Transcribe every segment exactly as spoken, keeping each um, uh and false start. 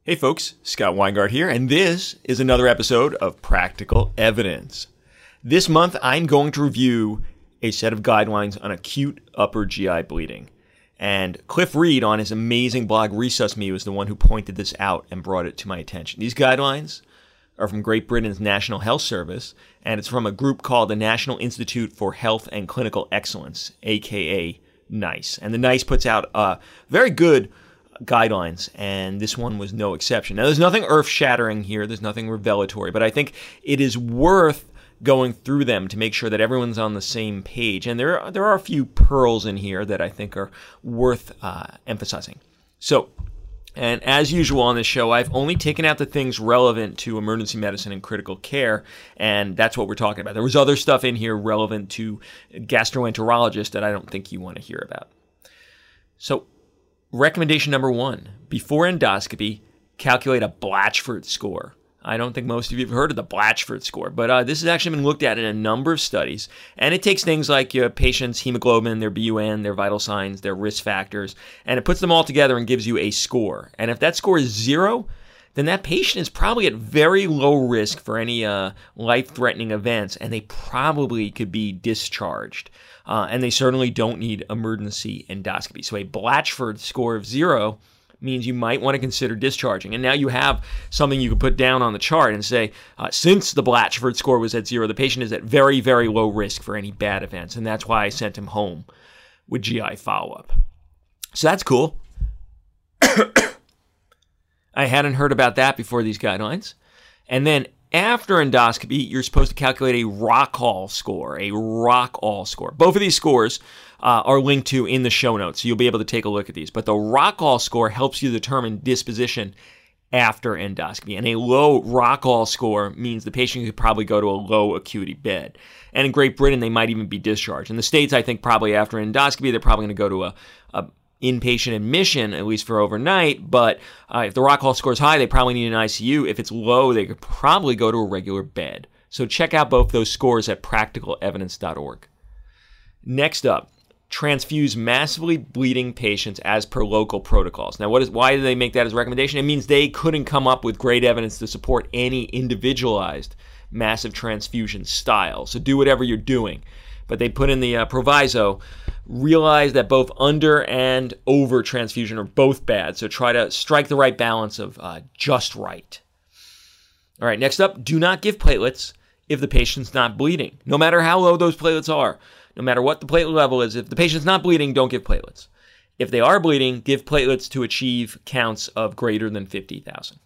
Hey folks, Scott Weingart here, and this is another episode of Practical Evidence. This month, I'm going to review a set of guidelines on acute upper G I bleeding. And Cliff Reed on his amazing blog ResusMe was the one who pointed this out and brought it to my attention. These guidelines are from Great Britain's National Health Service, and it's from a group called the National Institute for Health and Clinical Excellence, aka NICE. And the NICE puts out a very good guidelines, and this one was no exception. Now, there's nothing earth-shattering here. There's nothing revelatory, but I think it is worth going through them to make sure that everyone's on the same page. And there are, there are a few pearls in here that I think are worth uh, emphasizing. So, and as usual on this show, I've only taken out the things relevant to emergency medicine and critical care, and that's what we're talking about. There was other stuff in here relevant to gastroenterologists that I don't think you want to hear about. So, recommendation number one, before endoscopy, calculate a Blatchford score. I don't think most of you have heard of the Blatchford score, but uh, this has actually been looked at in a number of studies, and it takes things like your patient's hemoglobin, their B U N, their vital signs, their risk factors, and it puts them all together and gives you a score. And if that score is zero, then that patient is probably at very low risk for any uh, life-threatening events, and they probably could be discharged. Uh, and they certainly don't need emergency endoscopy. So a Blatchford score of zero means you might want to consider discharging. And now you have something you can put down on the chart and say, uh, since the Blatchford score was at zero, the patient is at very, very low risk for any bad events. And that's why I sent him home with G I follow-up. So that's cool. I hadn't heard about that before these guidelines. And then after endoscopy, you're supposed to calculate a Rockall score, a Rockall score. Both of these scores uh, are linked to in the show notes, so you'll be able to take a look at these. But the Rockall score helps you determine disposition after endoscopy. And a low Rockall score means the patient could probably go to a low acuity bed. And in Great Britain, they might even be discharged. In the States, I think probably after endoscopy, they're probably going to go to a, a inpatient admission, at least for overnight, but uh, if the Rockall score is high, they probably need an I C U. If it's low, they could probably go to a regular bed. So check out both those scores at practical evidence dot org. Next up, transfuse massively bleeding patients as per local protocols. Now, what is why do they make that as a recommendation? It means they couldn't come up with great evidence to support any individualized massive transfusion style. So do whatever you're doing. But they put in the uh, proviso, realize that both under and over transfusion are both bad. So try to strike the right balance of uh, just right. All right, next up, do not give platelets if the patient's not bleeding. No matter how low those platelets are, no matter what the platelet level is, if the patient's not bleeding, don't give platelets. If they are bleeding, give platelets to achieve counts of greater than fifty thousand.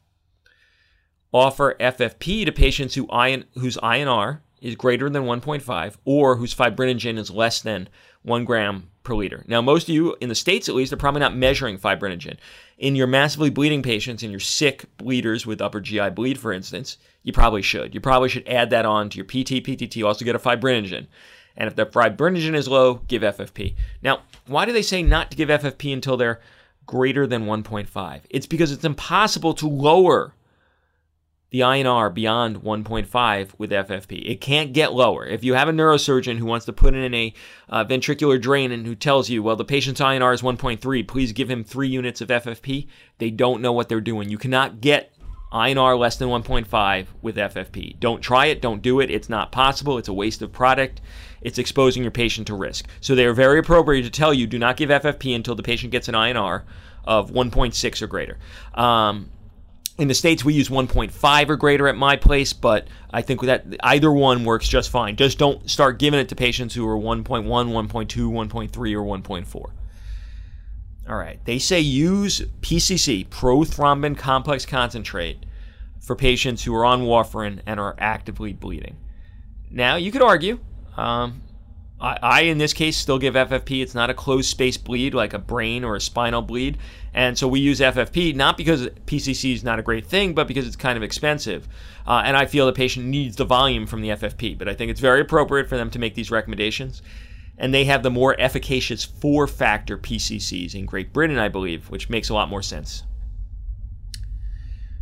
Offer F F P to patients who I N, whose I N R is greater than one point five or whose fibrinogen is less than one gram per liter. Now, most of you, in the States at least, are probably not measuring fibrinogen. In your massively bleeding patients, in your sick bleeders with upper G I bleed, for instance, you probably should. You probably should add that on to your P T, P T T, also get a fibrinogen. And if the fibrinogen is low, give F F P. Now, why do they say not to give F F P until they're greater than one point five? It's because it's impossible to lower the I N R beyond one point five with F F P. It can't get lower. If you have a neurosurgeon who wants to put in a uh, ventricular drain and who tells you, well, the patient's I N R is one point three, please give him three units of F F P, they don't know what they're doing. You cannot get I N R less than one point five with F F P. Don't try it. Don't do it. It's not possible. It's a waste of product. It's exposing your patient to risk. So they are very appropriate to tell you, do not give F F P until the patient gets an I N R of one point six or greater. Um, In the States, we use one point five or greater at my place, but I think that either one works just fine. Just don't start giving it to patients who are one point one, one point two, one point three, or one point four. All right. They say use P C C, prothrombin complex concentrate, for patients who are on warfarin and are actively bleeding. Now, you could argue, um, I, I, in this case, still give F F P. It's not a closed space bleed like a brain or a spinal bleed. And so we use F F P, not because P C C is not a great thing, but because it's kind of expensive. Uh, and I feel the patient needs the volume from the F F P. But I think it's very appropriate for them to make these recommendations. And they have the more efficacious four-factor P C Cs in Great Britain, I believe, which makes a lot more sense.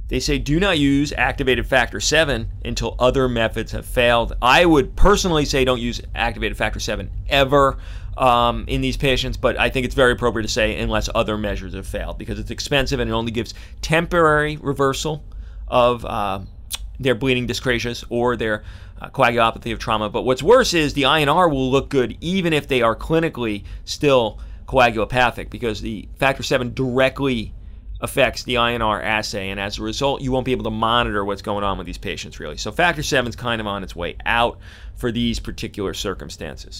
They say do not use activated factor seven until other methods have failed. I would personally say don't use activated factor seven ever um, in these patients, but I think it's very appropriate to say unless other measures have failed, because it's expensive and it only gives temporary reversal of uh, their bleeding dyscrasias or their uh, coagulopathy of trauma. But what's worse is the I N R will look good even if they are clinically still coagulopathic, because the factor seven directly affects the I N R assay, and as a result, you won't be able to monitor what's going on with these patients, really. So factor seven is kind of on its way out for these particular circumstances.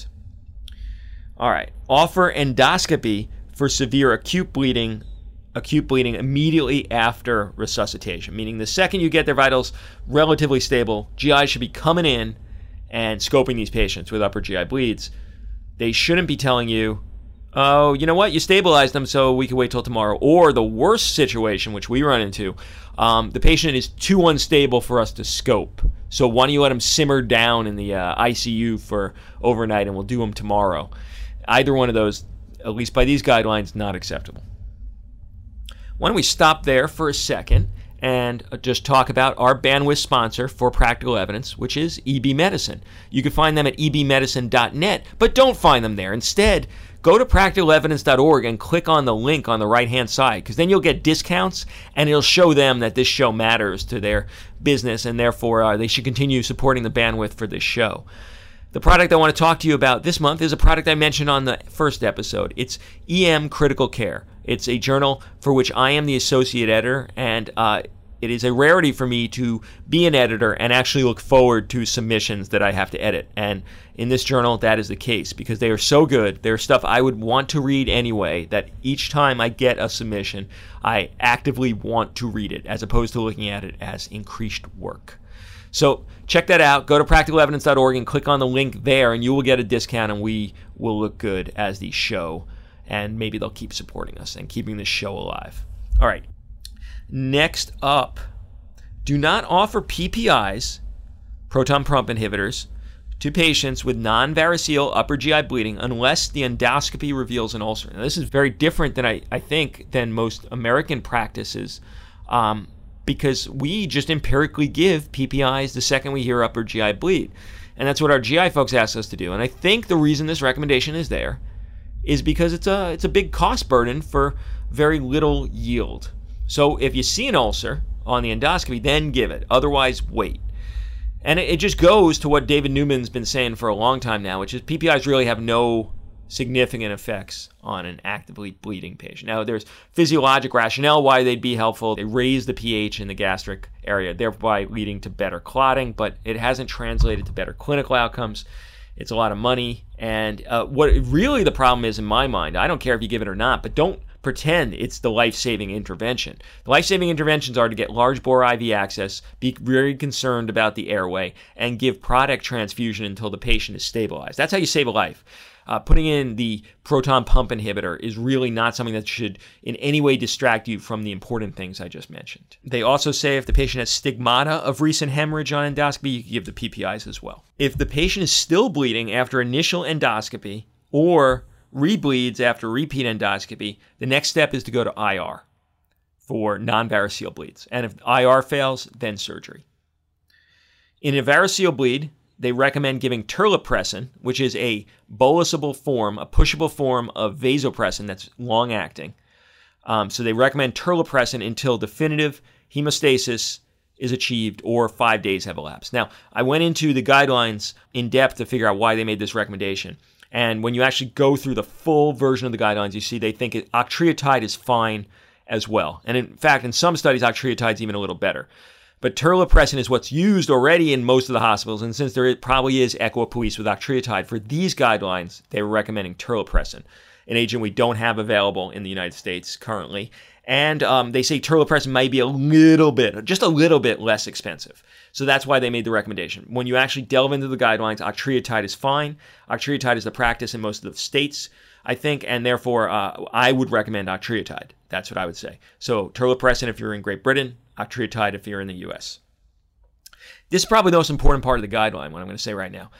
All right, offer endoscopy for severe acute bleeding, acute bleeding immediately after resuscitation, meaning the second you get their vitals relatively stable, G I should be coming in and scoping these patients with upper G I bleeds. They shouldn't be telling you, oh, you know what, you stabilized them, so we can wait till tomorrow. Or the worst situation, which we run into, um, the patient is too unstable for us to scope. So why don't you let him simmer down in the uh, I C U for overnight and we'll do him tomorrow. Either one of those, at least by these guidelines, not acceptable. Why don't we stop there for a second and just talk about our bandwidth sponsor for Practical Evidence, which is E B Medicine. You can find them at e b medicine dot net, but don't find them there. Instead, go to practical evidence dot org and click on the link on the right-hand side, because then you'll get discounts and it'll show them that this show matters to their business, and therefore uh, they should continue supporting the bandwidth for this show. The product I want to talk to you about this month is a product I mentioned on the first episode. It's E M Critical Care. It's a journal for which I am the associate editor, and uh, it is a rarity for me to be an editor and actually look forward to submissions that I have to edit. And in this journal, that is the case, because they are so good. They're stuff I would want to read anyway, that each time I get a submission, I actively want to read it, as opposed to looking at it as increased work. So check that out. Go to practical evidence dot org and click on the link there, and you will get a discount, and we will look good as the show. And maybe they'll keep supporting us and keeping this show alive. All right. Next up, do not offer P P Is, proton pump inhibitors, to patients with non-variceal upper G I bleeding unless the endoscopy reveals an ulcer. Now, this is very different than I, I think than most American practices, um, because we just empirically give P P Is the second we hear upper G I bleed. And that's what our G I folks ask us to do. And I think the reason this recommendation is there is because it's a it's a big cost burden for very little yield. So if you see an ulcer on the endoscopy, then give it. Otherwise, wait. And it, it just goes to what David Newman's been saying for a long time now, which is P P Is really have no significant effects on an actively bleeding patient. Now, there's physiologic rationale why they'd be helpful. They raise the pH in the gastric area, thereby leading to better clotting, but it hasn't translated to better clinical outcomes. It's a lot of money. And uh, what really the problem is in my mind, I don't care if you give it or not, but don't pretend it's the life-saving intervention. The life-saving interventions are to get large bore I V access, be very concerned about the airway, and give product transfusion until the patient is stabilized. That's how you save a life. Uh, putting in the proton pump inhibitor is really not something that should in any way distract you from the important things I just mentioned. They also say if the patient has stigmata of recent hemorrhage on endoscopy, you can give the P P Is as well. If the patient is still bleeding after initial endoscopy or rebleeds after repeat endoscopy, the next step is to go to I R for non-variceal bleeds. And if I R fails, then surgery. In a variceal bleed, they recommend giving terlipressin, which is a bolusable form, a pushable form of vasopressin that's long-acting. Um, so they recommend terlipressin until definitive hemostasis is achieved or five days have elapsed. Now, I went into the guidelines in depth to figure out why they made this recommendation. And when you actually go through the full version of the guidelines, you see they think it, octreotide is fine as well. And in fact, in some studies, octreotide is even a little better. But terlipressin is what's used already in most of the hospitals, and since there probably is equipoise with octreotide, for these guidelines, they were recommending terlipressin, an agent we don't have available in the United States currently. And um, they say terlipressin might be a little bit, just a little bit less expensive. So that's why they made the recommendation. When you actually delve into the guidelines, octreotide is fine. Octreotide is the practice in most of the states, I think, and therefore uh, I would recommend octreotide. That's what I would say. So terlipressin if you're in Great Britain, octreotide if you're in the U S. This is probably the most important part of the guideline, what I'm going to say right now.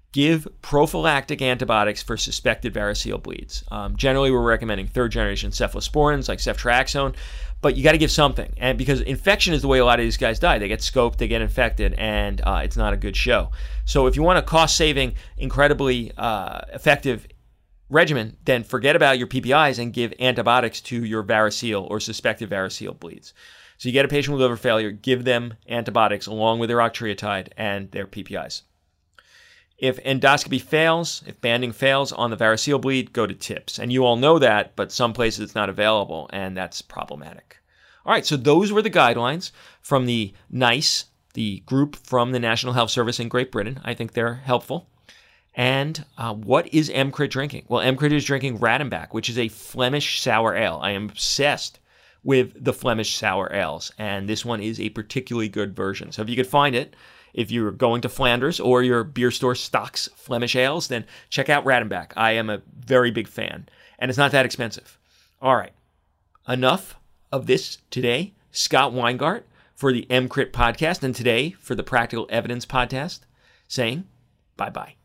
give prophylactic antibiotics for suspected varicose bleeds. Um, generally, we're recommending third-generation cephalosporins like ceftriaxone, but you got to give something. And because infection is the way a lot of these guys die. They get scoped, they get infected, and uh, it's not a good show. So if you want a cost-saving, incredibly uh, effective regimen, then forget about your P P Is and give antibiotics to your varicose or suspected varicose bleeds. So you get a patient with liver failure, give them antibiotics along with their octreotide and their P P Is. If endoscopy fails, if banding fails on the varicose bleed, go to TIPS. And you all know that, but some places it's not available, and that's problematic. All right, so those were the guidelines from the NICE, the group from the National Health Service in Great Britain. I think they're helpful. And uh, what is M C R I T drinking? Well, M C R I T is drinking Radenbach, which is a Flemish sour ale. I am obsessed with the Flemish sour ales, and this one is a particularly good version. So if you could find it, if you're going to Flanders or your beer store stocks Flemish ales, then check out Radenbach. I am a very big fan, and it's not that expensive. All right, enough of this today. Scott Weingart for the M C R I T podcast, and today for the Practical Evidence podcast, saying bye-bye.